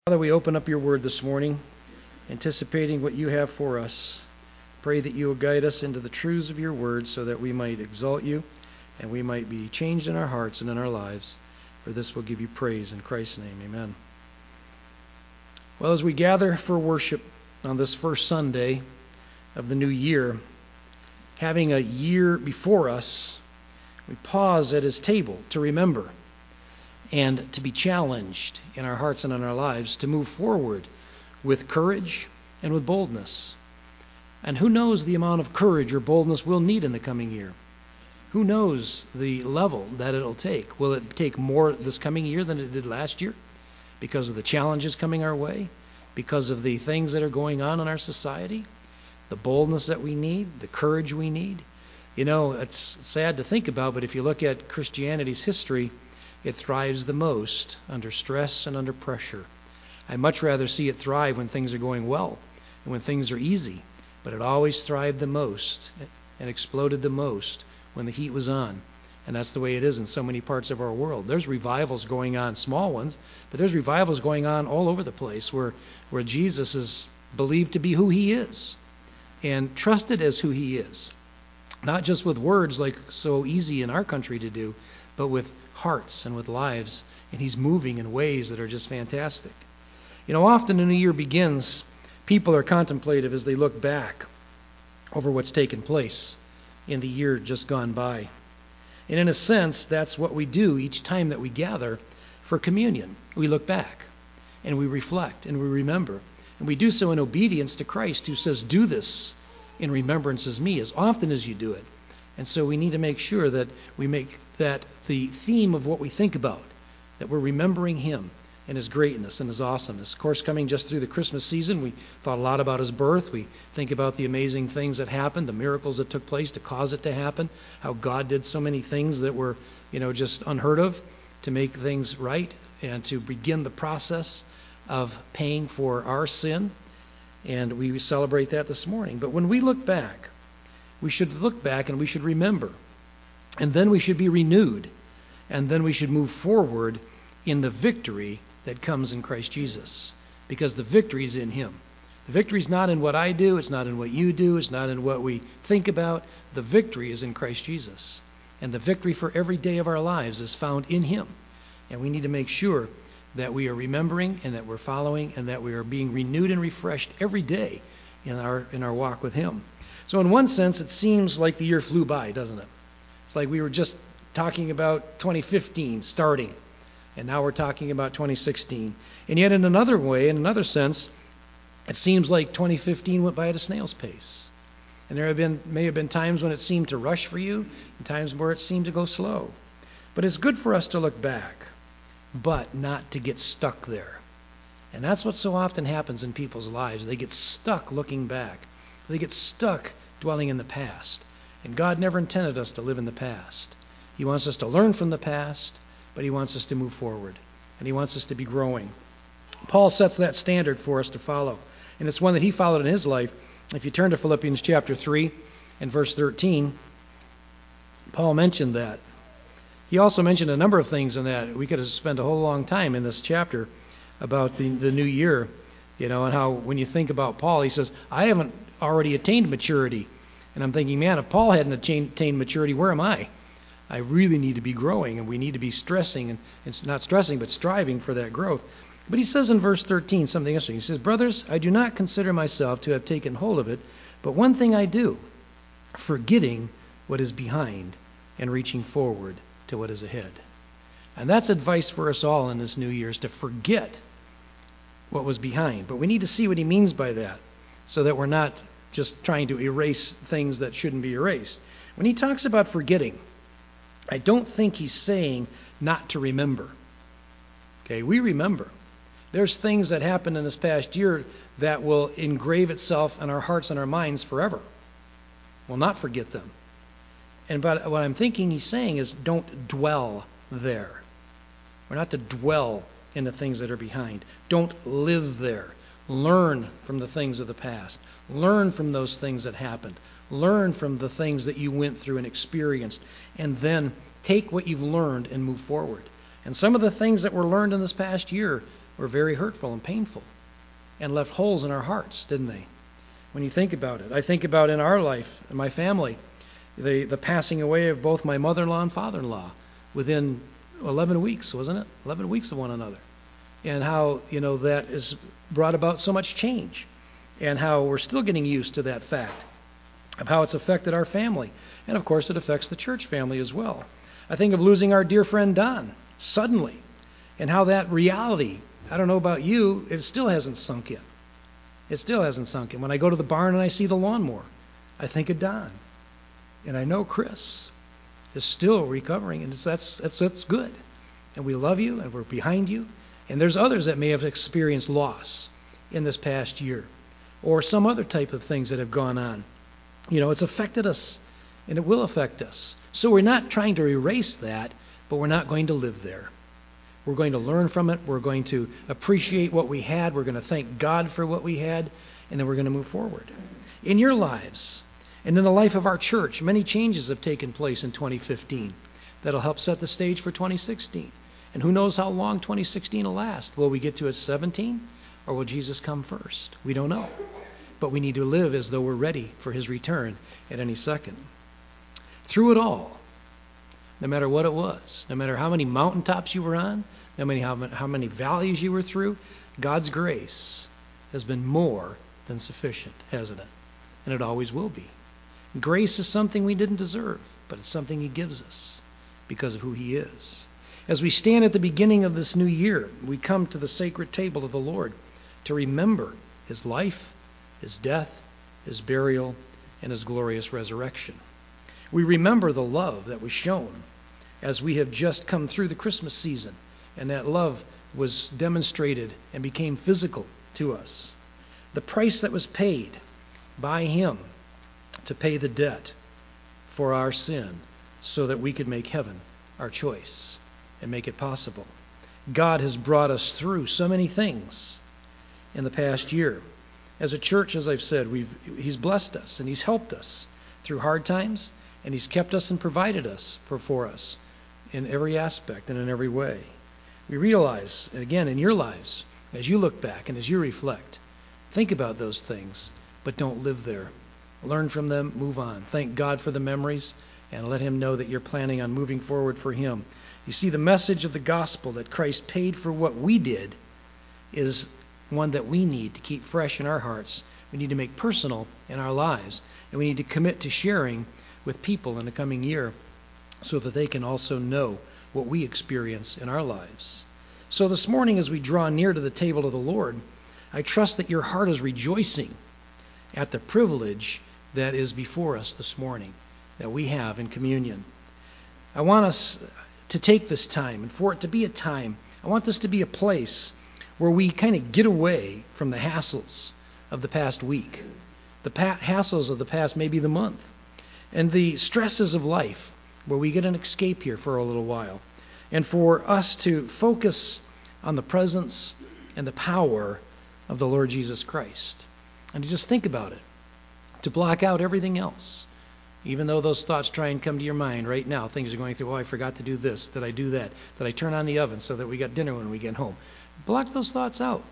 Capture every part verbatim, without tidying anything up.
Father, we open up your word this morning, anticipating what you have for us. Pray that you will guide us into the truths of your word so that we might exalt you and we might be changed in our hearts and in our lives. For this will give you praise in Christ's name. Amen. Well, as we gather for worship on this first Sunday of the new year, having a year before us, we pause at his table to remember and to be challenged in our hearts and in our lives to move forward with courage and with boldness. And who knows the amount of courage or boldness we'll need in the coming year? Who knows the level that it'll take? Will it take more this coming year than it did last year because of the challenges coming our way, because of the things that are going on in our society, the boldness that we need, the courage we need? You know, it's sad to think about, but if you look at Christianity's history, it thrives the most under stress and under pressure. I'd much rather see it thrive when things are going well and when things are easy, but it always thrived the most and exploded the most when the heat was on. And that's the way it is in so many parts of our world. There's revivals going on, small ones, but there's revivals going on all over the place where, where Jesus is believed to be who he is and trusted as who he is. Not just with words like so easy in our country to do, but with hearts and with lives. And he's moving in ways that are just fantastic. You know, often when a year begins, people are contemplative as they look back over what's taken place in the year just gone by. And in a sense, that's what we do each time that we gather for communion. We look back and we reflect and we remember. And we do so in obedience to Christ, who says, do this in remembrance as me, as often as you do it. And so we need to make sure that we make that the theme of what we think about, that we're remembering him and his greatness and his awesomeness. Of course, coming just through the Christmas season, we thought a lot about his birth. We think about the amazing things that happened, the miracles that took place to cause it to happen, how God did so many things that were, you know, just unheard of to make things right and to begin the process of paying for our sin. And we celebrate that this morning. But when we look back, we should look back and we should remember. And then we should be renewed. And then we should move forward in the victory that comes in Christ Jesus. Because the victory is in him. The victory is not in what I do. It's not in what you do. It's not in what we think about. The victory is in Christ Jesus. And the victory for every day of our lives is found in him. And we need to make sure that we are remembering and that we're following and that we are being renewed and refreshed every day in our in our walk with him. So in one sense, it seems like the year flew by, doesn't it? It's like we were just talking about twenty fifteen starting, and now we're talking about twenty sixteen. And yet in another way, in another sense, it seems like twenty fifteen went by at a snail's pace. And there have been may have been times when it seemed to rush for you, and times where it seemed to go slow. But it's good for us to look back, but not to get stuck there. And that's what so often happens in people's lives. They get stuck looking back. They get stuck dwelling in the past. And God never intended us to live in the past. He wants us to learn from the past, but he wants us to move forward. And he wants us to be growing. Paul sets that standard for us to follow. And it's one that he followed in his life. If you turn to Philippians chapter three and verse thirteen, Paul mentioned that. He also mentioned a number of things in that. We could have spent a whole long time in this chapter about the, the new year, you know, and how when you think about Paul, he says, I haven't already attained maturity. And I'm thinking, man, if Paul hadn't attained maturity, where am I? I really need to be growing, and we need to be stressing, and it's not stressing, but striving for that growth. But he says in verse thirteen something interesting. He says, brothers, I do not consider myself to have taken hold of it, but one thing I do, forgetting what is behind and reaching forward to what is ahead. And that's advice for us all in this new year, is to forget what was behind. But we need to see what he means by that so that we're not just trying to erase things that shouldn't be erased. When he talks about forgetting, I don't think he's saying not to remember. Okay, we remember. There's things that happened in this past year that will engrave itself in our hearts and our minds forever. We'll not forget them. And but what I'm thinking he's saying is don't dwell there. We're not to dwell in the things that are behind. Don't live there. Learn from the things of the past. Learn from those things that happened. Learn from the things that you went through and experienced. And then take what you've learned and move forward. And some of the things that were learned in this past year were very hurtful and painful and left holes in our hearts, didn't they? When you think about it. I think about in our life, in my family, the, the passing away of both my mother-in-law and father-in-law within eleven weeks, wasn't it? eleven weeks of one another. And how, you know, that has brought about so much change, and how we're still getting used to that fact of how it's affected our family. And of course, it affects the church family as well. I think of losing our dear friend Don suddenly, and how that reality, I don't know about you, it still hasn't sunk in. It still hasn't sunk in. When I go to the barn and I see the lawnmower, I think of Don. And I know Chris is still recovering, and it's, that's, that's, that's good. And we love you, and we're behind you. And there's others that may have experienced loss in this past year, or some other type of things that have gone on. You know, it's affected us, and it will affect us. So we're not trying to erase that, but we're not going to live there. We're going to learn from it. We're going to appreciate what we had. We're going to thank God for what we had, and then we're going to move forward. In your lives, and in the life of our church, many changes have taken place in twenty fifteen that'll help set the stage for twenty sixteen. And who knows how long twenty sixteen will last? Will we get to it seventeen, or will Jesus come first? We don't know. But we need to live as though we're ready for his return at any second. Through it all, no matter what it was, no matter how many mountaintops you were on, no matter how, how many valleys you were through, God's grace has been more than sufficient, hasn't it? And it always will be. Grace is something we didn't deserve, but it's something he gives us because of who he is. As we stand at the beginning of this new year, we come to the sacred table of the Lord to remember his life, his death, his burial, and his glorious resurrection. We remember the love that was shown as we have just come through the Christmas season, and that love was demonstrated and became physical to us. The price that was paid by him to pay the debt for our sin so that we could make heaven our choice and make it possible. God has brought us through so many things in the past year. As a church, as I've said, we've, he's blessed us and he's helped us through hard times, and he's kept us and provided us for, for us in every aspect and in every way. We realize, and again, in your lives, as you look back and as you reflect, think about those things, but don't live there. Learn from them, move on. Thank God for the memories, and let him know that you're planning on moving forward for him. You see, the message of the gospel that Christ paid for what we did is one that we need to keep fresh in our hearts. We need to make personal in our lives, and we need to commit to sharing with people in the coming year so that they can also know what we experience in our lives. So this morning, as we draw near to the table of the Lord, I trust that your heart is rejoicing at the privilege that is before us this morning, that we have in communion. I want us to take this time, and for it to be a time, I want this to be a place where we kind of get away from the hassles of the past week, the pa- hassles of the past maybe the month, and the stresses of life, where we get an escape here for a little while, and for us to focus on the presence and the power of the Lord Jesus Christ, and to just think about it, to block out everything else. Even though those thoughts try and come to your mind right now, things are going through, oh, I forgot to do this. Did I do that? Did I turn on the oven so that we got dinner when we get home? Block those thoughts out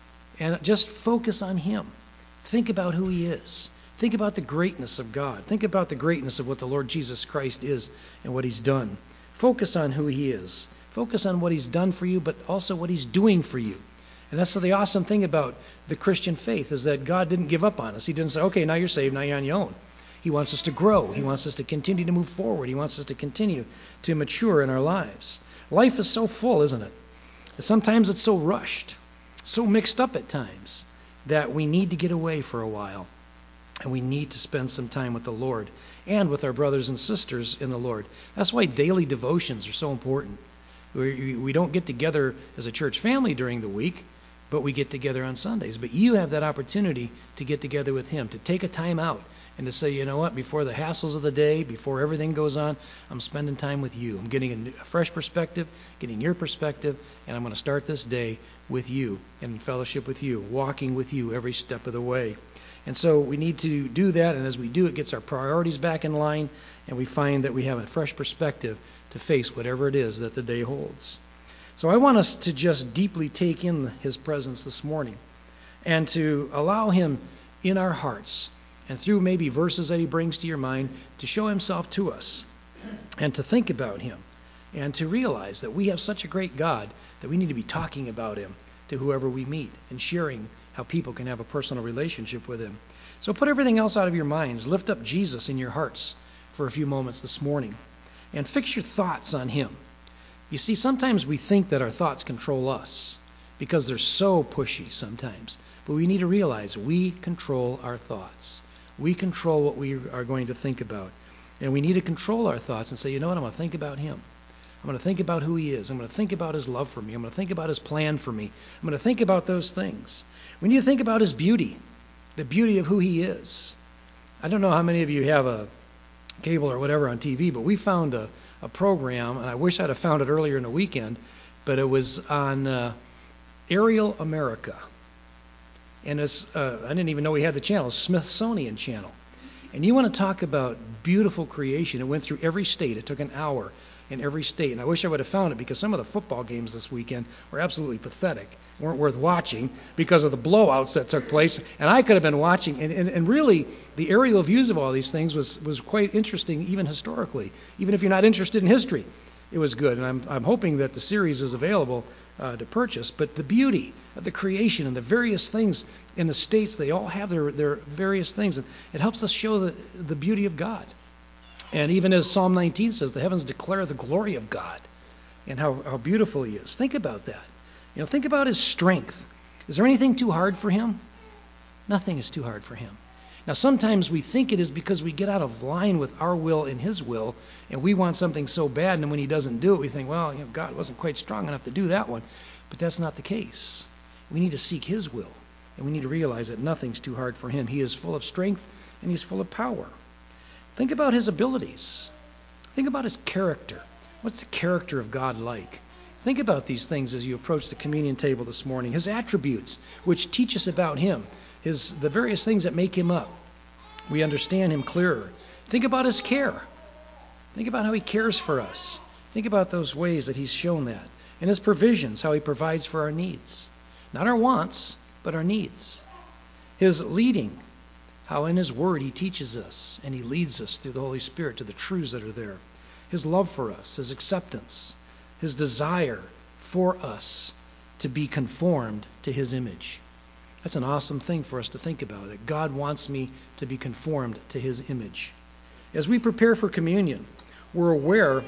and just focus on him. Think about who he is. Think about the greatness of God. Think about the greatness of what the Lord Jesus Christ is and what he's done. Focus on who he is. Focus on what he's done for you, but also what he's doing for you. And that's the awesome thing about the Christian faith, is that God didn't give up on us. He didn't say, okay, now you're saved, now you're on your own. He wants us to grow. He wants us to continue to move forward. He wants us to continue to mature in our lives. Life is so full, isn't it? Sometimes it's so rushed, so mixed up at times, that we need to get away for a while. And we need to spend some time with the Lord and with our brothers and sisters in the Lord. That's why daily devotions are so important. We, we don't get together as a church family during the week, but we get together on Sundays. But you have that opportunity to get together with him, to take a time out and to say, you know what, before the hassles of the day, before everything goes on, I'm spending time with you. I'm getting a, new, a fresh perspective, getting your perspective, and I'm going to start this day with you and in fellowship with you, walking with you every step of the way. And so we need to do that, and as we do, it gets our priorities back in line, and we find that we have a fresh perspective to face whatever it is that the day holds. So I want us to just deeply take in his presence this morning and to allow him in our hearts and through maybe verses that he brings to your mind to show himself to us and to think about him and to realize that we have such a great God that we need to be talking about him to whoever we meet and sharing how people can have a personal relationship with him. So put everything else out of your minds. Lift up Jesus in your hearts for a few moments this morning and fix your thoughts on him. You see, sometimes we think that our thoughts control us because they're so pushy sometimes. But we need to realize we control our thoughts. We control what we are going to think about. And we need to control our thoughts and say, you know what, I'm going to think about him. I'm going to think about who he is. I'm going to think about his love for me. I'm going to think about his plan for me. I'm going to think about those things. We need to think about his beauty, the beauty of who he is. I don't know how many of you have a cable or whatever on T V, but we found a, a program, and I wish I'd have found it earlier in the weekend, but it was on uh, Aerial America. And it's, uh, I didn't even know we had the channel, Smithsonian Channel. And you want to talk about beautiful creation. It went through every state. It took an hour in every state. And I wish I would have found it because some of the football games this weekend were absolutely pathetic, weren't worth watching because of the blowouts that took place. And I could have been watching. And, and, and really, the aerial views of all these things was, was quite interesting, even historically. Even if you're not interested in history, it was good. And I'm, I'm hoping that the series is available uh, to purchase. But the beauty of the creation and the various things in the states, they all have their, their various things. And it helps us show the, the beauty of God. And even as Psalm nineteen says, the heavens declare the glory of God and how, how beautiful he is. Think about that. You know, think about his strength. Is there anything too hard for him? Nothing is too hard for him. Now, sometimes we think it is because we get out of line with our will and his will, and we want something so bad, and then when he doesn't do it, we think, well, you know, God wasn't quite strong enough to do that one. But that's not the case. We need to seek his will, and we need to realize that nothing's too hard for him. He is full of strength, and he's full of power. Think about his abilities. Think about his character. What's the character of God like? Think about these things as you approach the communion table this morning. His attributes, which teach us about him. His, the various things that make him up. We understand him clearer. Think about his care. Think about how he cares for us. Think about those ways that he's shown that. And his provisions, how he provides for our needs. Not our wants, but our needs. His leading, how in his word he teaches us and he leads us through the Holy Spirit to the truths that are there. His love for us, his acceptance, his desire for us to be conformed to his image. That's an awesome thing for us to think about, that God wants me to be conformed to his image. As we prepare for communion, we're aware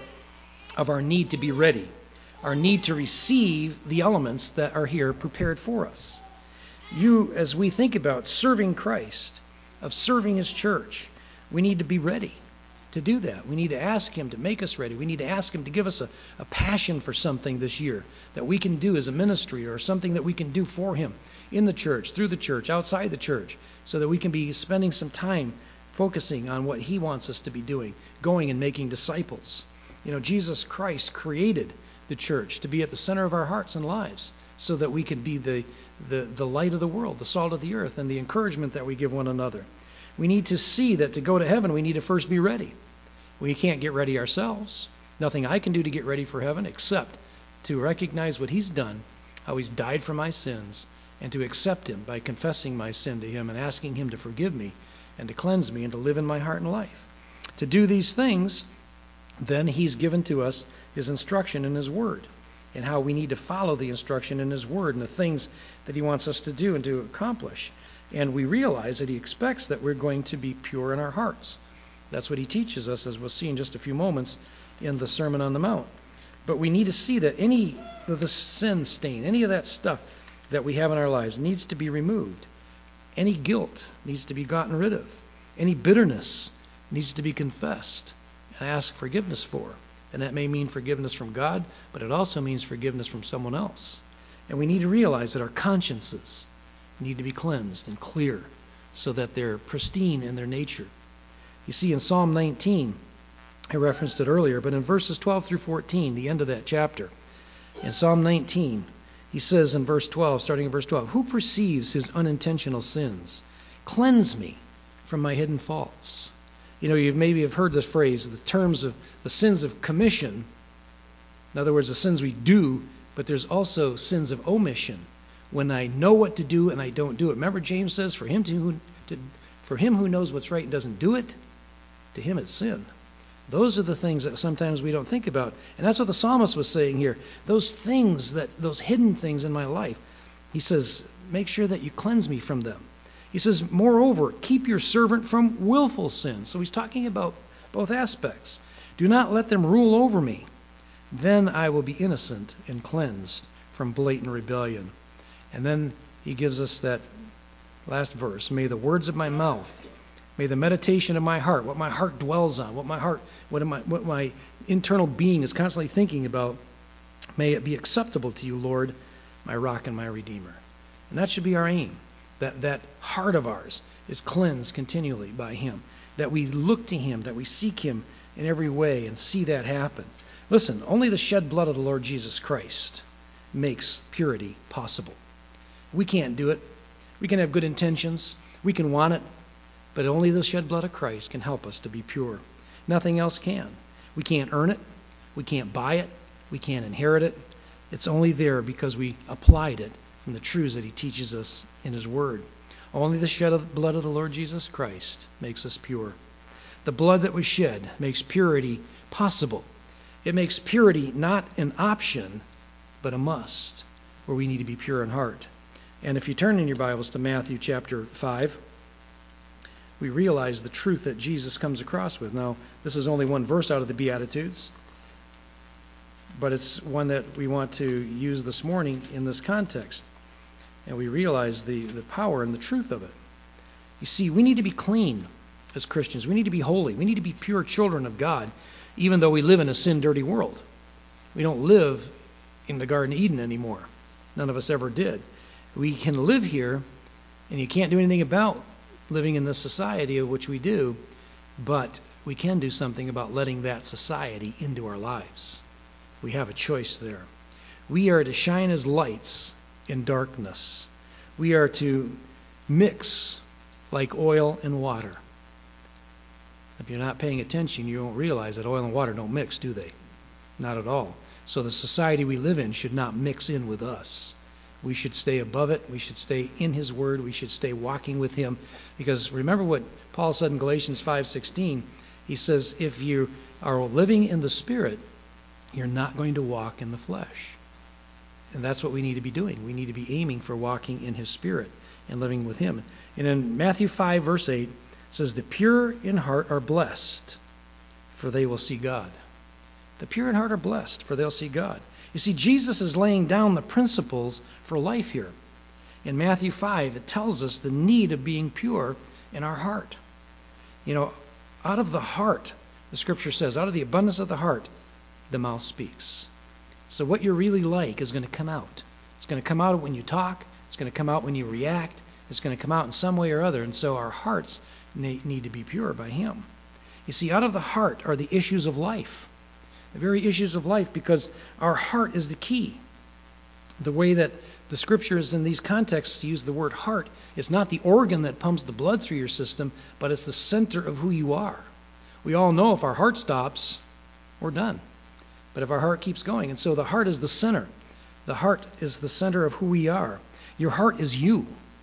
of our need to be ready, our need to receive the elements that are here prepared for us. You, as we think about serving Christ, of serving his church, we need to be ready to do that. We need to ask him to make us ready. We need to ask him to give us a, a passion for something this year that we can do as a ministry or something that we can do for him in the church, through the church, outside the church, so that we can be spending some time focusing on what he wants us to be doing, going and making disciples. You know, Jesus Christ created the church to be at the center of our hearts and lives so that we can be the, the, the light of the world, the salt of the earth, and the encouragement that we give one another. We need to see that to go to heaven, we need to first be ready. We can't get ready ourselves. Nothing I can do to get ready for heaven except to recognize what he's done, how he's died for my sins, and to accept him by confessing my sin to him and asking him to forgive me and to cleanse me and to live in my heart and life. To do these things, then he's given to us his instruction in his word and how we need to follow the instruction in his word and the things that he wants us to do and to accomplish. And we realize that he expects that we're going to be pure in our hearts. That's what he teaches us, as we'll see in just a few moments in the Sermon on the Mount. But we need to see that any of the sin stain, any of that stuff that we have in our lives needs to be removed. Any guilt needs to be gotten rid of. Any bitterness needs to be confessed and asked forgiveness for. And that may mean forgiveness from God, but it also means forgiveness from someone else. And we need to realize that our consciences need to be cleansed and clear so that they're pristine in their nature. You see, in Psalm nineteen, I referenced it earlier, but in verses twelve through fourteen, the end of that chapter, in Psalm nineteen, he says in verse twelve, starting in verse twelve, "Who perceives his unintentional sins? Cleanse me from my hidden faults." You know, you maybe have heard this phrase, the terms of the sins of commission. In other words, the sins we do but there's also sins of omission, when I know what to do and I don't do it. Remember, James says, for him to, to for him who knows what's right and doesn't do it, to him it's sin. Those are the things that sometimes we don't think about. And that's what the psalmist was saying here. Those things, that those hidden things in my life, he says, make sure that you cleanse me from them. He says, moreover, keep your servant from willful sins. So he's talking about both aspects. Do not let them rule over me. Then I will be innocent and cleansed from blatant rebellion. And then he gives us that last verse. May the words of my mouth, may the meditation of my heart, what my heart dwells on, what my heart, what my, what my internal being is constantly thinking about, may it be acceptable to you, Lord, my rock and my redeemer. And that should be our aim. That that heart of ours is cleansed continually by him. That we look to him, that we seek him in every way and see that happen. Listen, only the shed blood of the Lord Jesus Christ makes purity possible. We can't do it. We can have good intentions. We can want it. But only the shed blood of Christ can help us to be pure. Nothing else can. We can't earn it. We can't buy it. We can't inherit it. It's only there because we applied it from the truths that he teaches us in his word. Only the shed of blood of the Lord Jesus Christ makes us pure. The blood that was shed makes purity possible. It makes purity not an option, but a must, where we need to be pure in heart. And if you turn in your Bibles to Matthew chapter five, we realize the truth that Jesus comes across with. Now, this is only one verse out of the Beatitudes, but it's one that we want to use this morning in this context. And we realize the, the power and the truth of it. You see, we need to be clean as Christians. We need to be holy. We need to be pure children of God, even though we live in a sin-dirty world. We don't live in the Garden of Eden anymore. None of us ever did. We can live here, and you can't do anything about living in this society of which we do, but we can do something about letting that society into our lives. We have a choice there. We are to shine as lights in darkness. We are to mix like oil and water. If you're not paying attention, you won't realize that oil and water don't mix, do they? Not at all. So the society we live in should not mix in with us. We should stay above it. We should stay in his word. We should stay walking with him. Because remember what Paul said in Galatians five sixteen. He says, if you are living in the Spirit, you're not going to walk in the flesh. And that's what we need to be doing. We need to be aiming for walking in his Spirit and living with him. And in Matthew five, verse eight, it says, the pure in heart are blessed, for they will see God. The pure in heart are blessed, for they'll see God. You see, Jesus is laying down the principles for life here. In Matthew five, it tells us the need of being pure in our heart. You know, out of the heart, the scripture says, out of the abundance of the heart, the mouth speaks. So what you're really like is going to come out. It's going to come out when you talk. It's going to come out when you react. It's going to come out in some way or other. And so our hearts need to be pure by him. You see, out of the heart are the issues of life. The very issues of life, because our heart is the key. The way that the scriptures in these contexts use the word heart, it's not the organ that pumps the blood through your system, but it's the center of who you are. We all know if our heart stops, we're done. But if our heart keeps going, and so the heart is the center. The heart is the center of who we are. Your heart is you.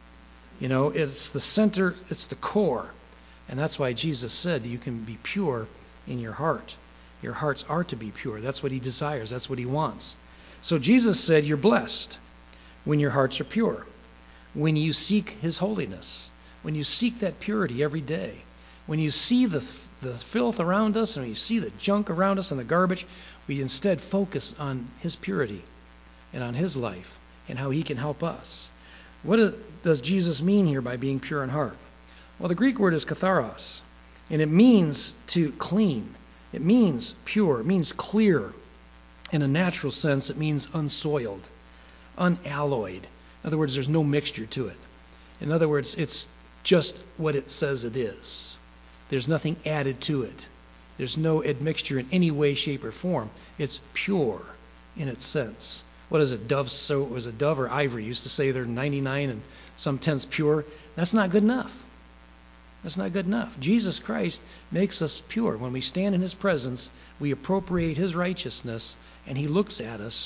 You know, it's the center, it's the core. And that's why Jesus said you can be pure in your heart. Your hearts are to be pure. That's what he desires. That's what he wants. So Jesus said you're blessed when your hearts are pure, when you seek his holiness, when you seek that purity every day, when you see the, the filth around us and when you see the junk around us and the garbage, we instead focus on his purity and on his life and how he can help us. What is, does Jesus mean here by being pure in heart? Well, the Greek word is katharos, and it means to clean. It means pure. It means clear. In a natural sense, it means unsoiled, unalloyed. In other words, there's no mixture to it. In other words, it's just what it says it is. There's nothing added to it. There's no admixture in any way, shape, or form. It's pure in its sense. What is it? Dove so was it dove or ivory? Used to say they're ninety-nine and some tenths pure. That's not good enough. That's not good enough. Jesus Christ makes us pure. When we stand in his presence, we appropriate his righteousness, and he looks at us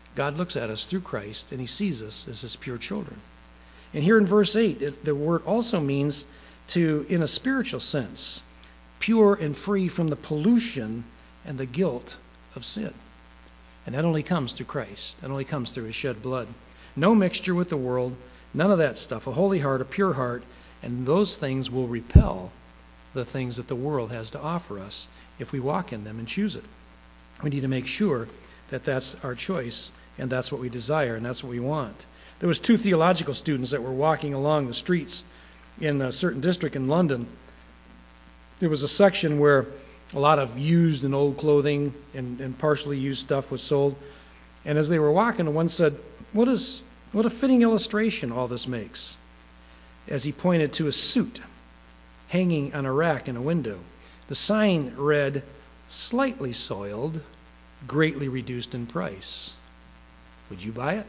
God looks at us through Christ, and he sees us as his pure children. And here in verse eight, it, the word also means to, in a spiritual sense, pure and free from the pollution and the guilt of sin. And that only comes through Christ. That only comes through his shed blood. No mixture with the world, none of that stuff. A holy heart, a pure heart, and those things will repel the things that the world has to offer us if we walk in them and choose it. We need to make sure that that's our choice, and that's what we desire, and that's what we want. There was two theological students that were walking along the streets in a certain district in London. There was a section where a lot of used and old clothing and, and partially used stuff was sold. And as they were walking, one said, what is what a fitting illustration all this makes, as he pointed to a suit hanging on a rack in a window. The sign read, slightly soiled, greatly reduced in price. Would you buy it?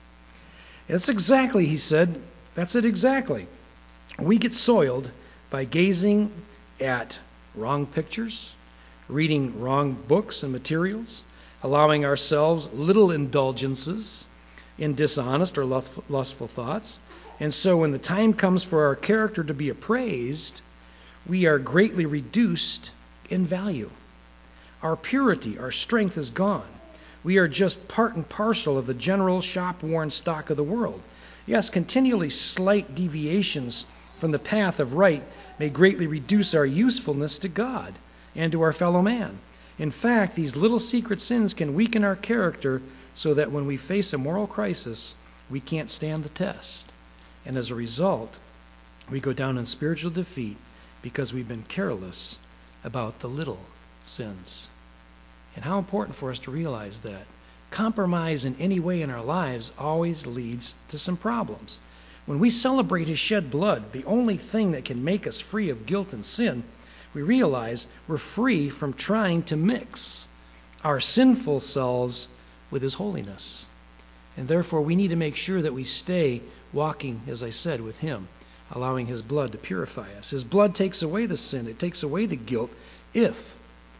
That's exactly, he said, that's it exactly. We get soiled by gazing at wrong pictures, reading wrong books and materials, allowing ourselves little indulgences in dishonest or lustful thoughts. And so when the time comes for our character to be appraised, we are greatly reduced in value. Our purity, our strength is gone. We are just part and parcel of the general shop-worn stock of the world. Yes, continually slight deviations from the path of right may greatly reduce our usefulness to God and to our fellow man. In fact, these little secret sins can weaken our character so that when we face a moral crisis, we can't stand the test. And as a result, we go down in spiritual defeat because we've been careless about the little sins. And how important for us to realize that. Compromise in any way in our lives always leads to some problems. When we celebrate his shed blood, the only thing that can make us free of guilt and sin, we realize we're free from trying to mix our sinful selves with his holiness. And therefore, we need to make sure that we stay walking, as I said, with him, allowing his blood to purify us. His blood takes away the sin. It takes away the guilt if,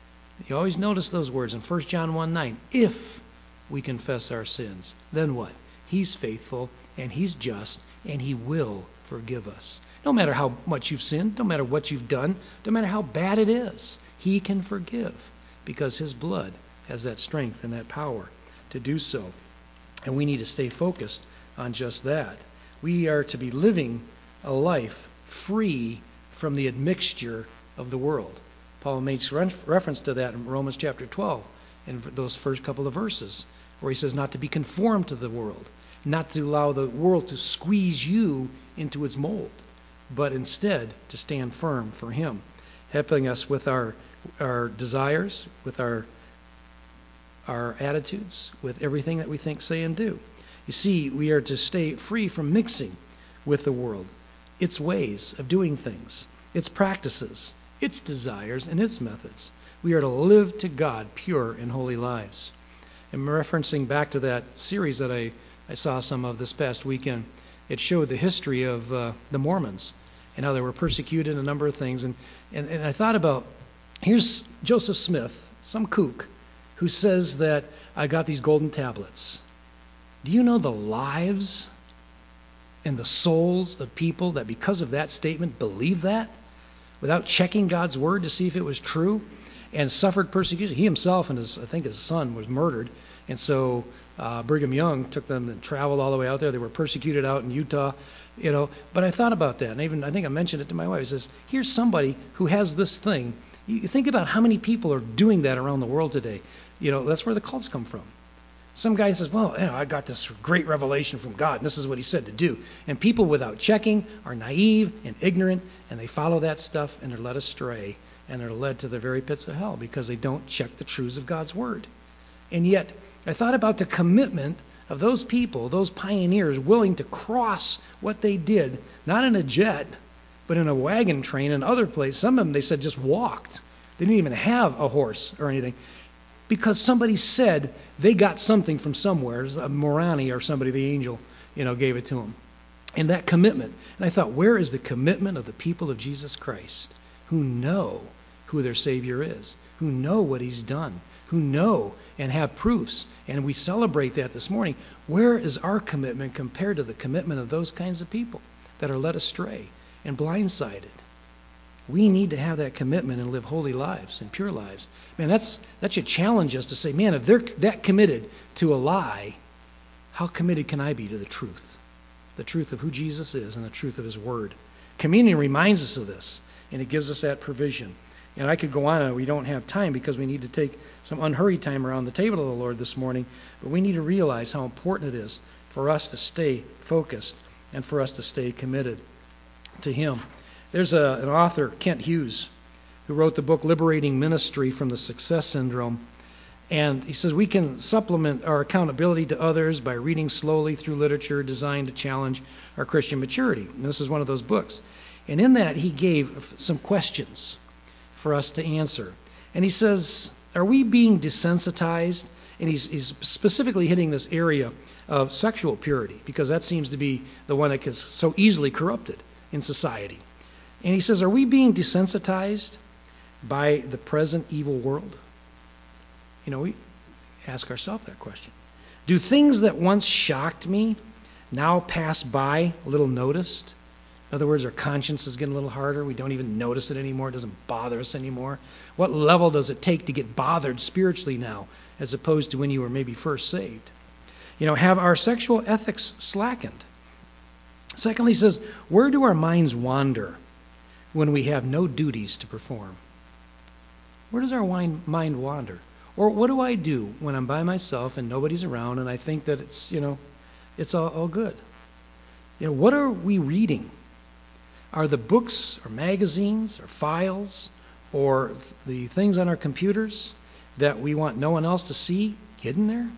you always notice those words in First John one nine, if we confess our sins, then what? He's faithful and he's just and he will forgive us. No matter how much you've sinned, no matter what you've done, no matter how bad it is, he can forgive because his blood has that strength and that power to do so. And we need to stay focused on just that. We are to be living a life free from the admixture of the world. Paul makes reference to that in Romans chapter twelve, in those first couple of verses, where he says not to be conformed to the world, not to allow the world to squeeze you into its mold, but instead to stand firm for him, helping us with our our desires, with our our attitudes, with everything that we think, say, and do. You see, we are to stay free from mixing with the world, its ways of doing things, its practices, its desires, and its methods. We are to live to God pure and holy lives. And referencing back to that series that I, I saw some of this past weekend, it showed the history of uh, the Mormons and how they were persecuted in a number of things. And, and, and I thought about, here's Joseph Smith, some kook, who says that I got these golden tablets. Do you know the lives and the souls of people that because of that statement believe that without checking God's word to see if it was true and suffered persecution? He himself and his, I think his son was murdered. And so uh, Brigham Young took them and traveled all the way out there. They were persecuted out in Utah, you know. But I thought about that, and even I think I mentioned it to my wife. I says, here's somebody who has this thing. You think about how many people are doing that around the world today. You know, that's where the cults come from. Some guy says, well, you know, I got this great revelation from God, and this is what he said to do. And people without checking are naive and ignorant, and they follow that stuff, and they're led astray, and they're led to the very pits of hell because they don't check the truths of God's word. And yet, I thought about the commitment of those people, those pioneers, willing to cross what they did, not in a jet, but in a wagon train and other places. Some of them, they said, just walked. They didn't even have a horse or anything. Because somebody said they got something from somewhere. A Moroni or somebody, the angel, you know, gave it to them. And that commitment. And I thought, where is the commitment of the people of Jesus Christ who know who their Savior is, who know what He's done, who know and have proofs. And we celebrate that this morning. Where is our commitment compared to the commitment of those kinds of people that are led astray and blindsided? We need to have that commitment and live holy lives and pure lives. Man, that's that should challenge us to say, man, if they're that committed to a lie, how committed can I be to the truth? The truth of who Jesus is and the truth of His Word. Communion reminds us of this, and it gives us that provision. And I could go on, and we don't have time because we need to take some unhurried time around the table of the Lord this morning, but we need to realize how important it is for us to stay focused and for us to stay committed to Him. There's a, an author, Kent Hughes, who wrote the book Liberating Ministry from the Success Syndrome. And he says we can supplement our accountability to others by reading slowly through literature designed to challenge our Christian maturity. And this is one of those books. And in that, he gave some questions for us to answer. And he says, are we being desensitized? And he's, he's specifically hitting this area of sexual purity, because that seems to be the one that gets so easily corrupted in society. And he says, are we being desensitized by the present evil world? You know, we ask ourselves that question. Do things that once shocked me now pass by a little noticed? In other words, our conscience is getting a little harder. We don't even notice it anymore. It doesn't bother us anymore. What level does it take to get bothered spiritually now, as opposed to when you were maybe first saved? You know, have our sexual ethics slackened? Secondly, he says, where do our minds wander when we have no duties to perform? Where does our mind wander? Or what do I do when I'm by myself and nobody's around and I think that it's, you know, it's all, all good? You know, what are we reading? Are the books or magazines or files or the things on our computers that we want no one else to see hidden there?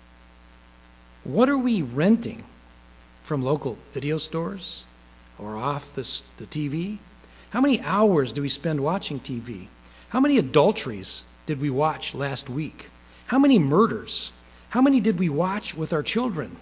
What are we renting from local video stores or off this, the T V? How many hours do we spend watching T V? How many adulteries did we watch last week? How many murders? How many did we watch with our children?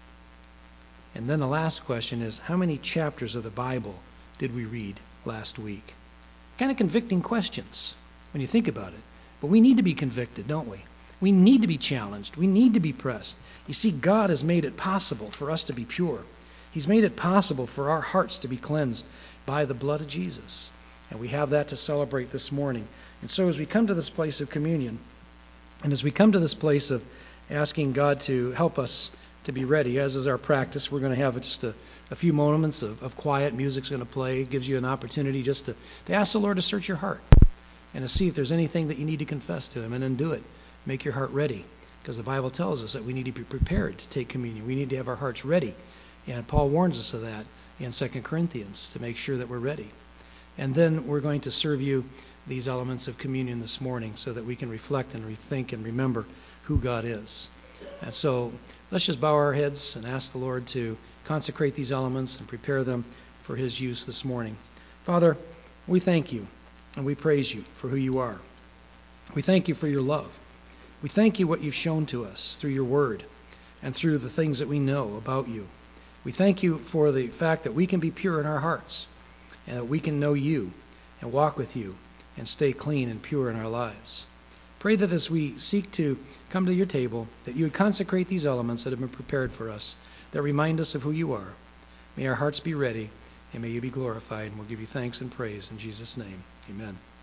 And then the last question is, how many chapters of the Bible did we read last week? Kind of convicting questions when you think about it. But we need to be convicted, don't we? We need to be challenged. We need to be pressed. You see, God has made it possible for us to be pure. He's made it possible for our hearts to be cleansed by the blood of Jesus. And we have that to celebrate this morning. And so as we come to this place of communion, and as we come to this place of asking God to help us to be ready, as is our practice, we're going to have just a, a few moments of, of quiet. Music's going to play. It gives you an opportunity just to, to ask the Lord to search your heart and to see if there's anything that you need to confess to Him, and then do it. Make your heart ready, because the Bible tells us that we need to be prepared to take communion. We need to have our hearts ready. And Paul warns us of that in Second Corinthians, to make sure that we're ready. And then we're going to serve you these elements of communion this morning so that we can reflect and rethink and remember who God is. And so let's just bow our heads and ask the Lord to consecrate these elements and prepare them for His use this morning. Father, we thank you and we praise you for who you are. We thank you for your love. We thank you what you've shown to us through your word and through the things that we know about you. We thank you for the fact that we can be pure in our hearts, and that we can know you and walk with you and stay clean and pure in our lives. Pray that as we seek to come to your table, that you would consecrate these elements that have been prepared for us, that remind us of who you are. May our hearts be ready, and may you be glorified, and we'll give you thanks and praise in Jesus' name. Amen.